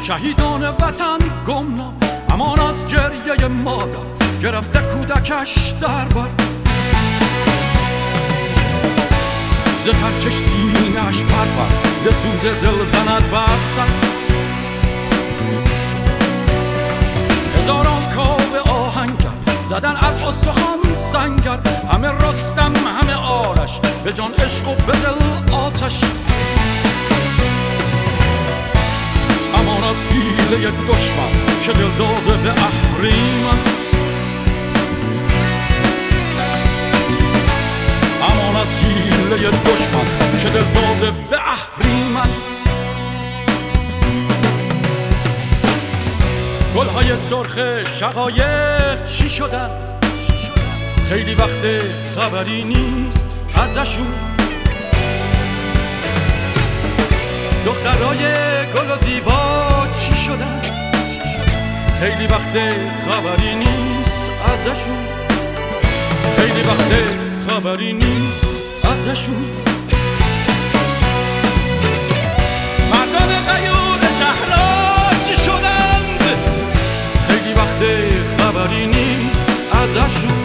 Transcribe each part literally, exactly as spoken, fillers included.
شهیدان وطن گمنام، امان از گریه مادر گرفته کودکش در بر. ز ترکش سینه‌اش پرور، ز سوز دل زند بر سر. هزاران کاوه آهنگر زدن از استخوان سنگر، همه رستم همه آرش، به جان عشق و به دل آتش. امان از حیله دشمن که دل داده به اهریمن. امان از حیله دشمن که دل داده به اهریمن. گلهای سرخ شقایق چی شدن؟ خیلی وقت خبری نیست ازشون. دخترای گل و زیبا چی شدن؟ خیلی وقت خبری نیست ازشون. خیلی وقت خبری نیست ازشون. مردان غیور شهرها چی شدند؟ خیلی وقت خبری نیست ازشون.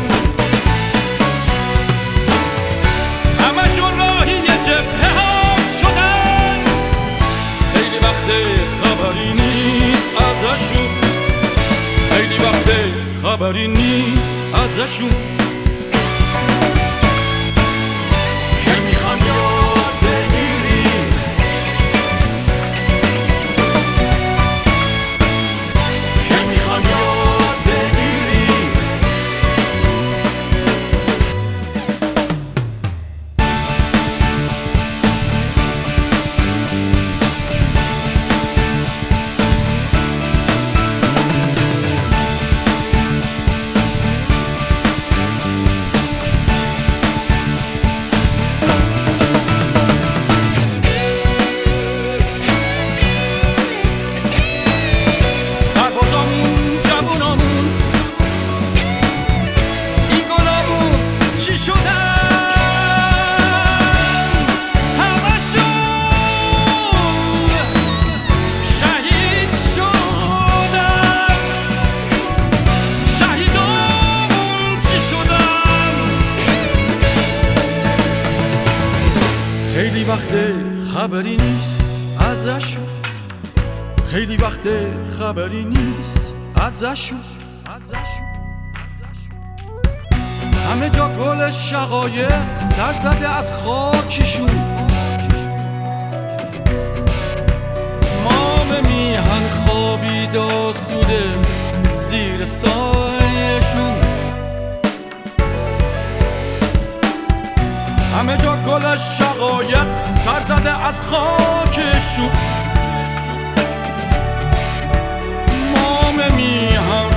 همشون راهی جبهه ها شدن. خیلی وقت خبری نیست ازشون. خیلی وقت خبری نیست ازشون. که میخوام یاد بگیری، که میخوام یاد بگیری. خیلی وقت خبری نیست ازشون. خیلی وقت خبری نیست ازشون. همه جا گل شقایق سر زده از خاکشون. مام میهن خوابید آسوده زیر سایشون. همه جا گل شقایق سر زده از خاکشون. مام میهن